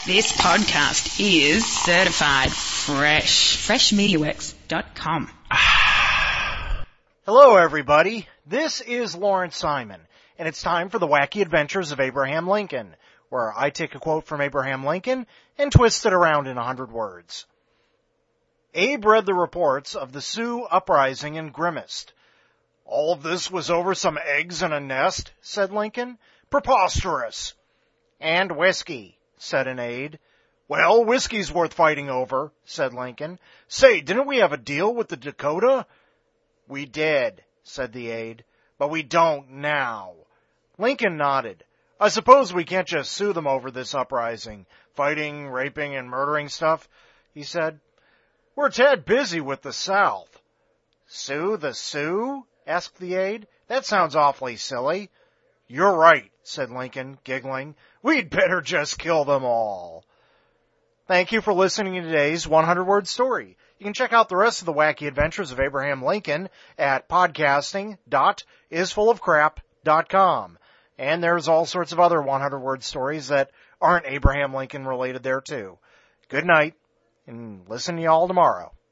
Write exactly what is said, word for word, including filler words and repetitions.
This podcast is certified fresh. fresh media works dot com. Hello, everybody. This is Lawrence Simon, and it's time for the Wacky Adventures of Abraham Lincoln, where I take a quote from Abraham Lincoln and twist it around in a hundred words. Abe read the reports of the Sioux uprising and grimaced. "All of this was over some eggs in a nest," said Lincoln. "Preposterous." "And whiskey," said an aide. "Well, whiskey's worth fighting over," said Lincoln. "Say, didn't we have a deal with the Dakota?" "We did," said the aide, "but we don't now." Lincoln nodded. "I suppose we can't just sue them over this uprising, fighting, raping, and murdering stuff," he said. "We're tad busy with the South." "Sue the Sioux?" asked the aide. "That sounds awfully silly." "You're right," said Lincoln, giggling. "We'd better just kill them all." Thank you for listening to today's hundred word story. You can check out the rest of the Wacky Adventures of Abraham Lincoln at podcasting dot is full of crap dot com. And there's all sorts of other hundred word stories that aren't Abraham Lincoln related there too. Good night, and listen to y'all tomorrow.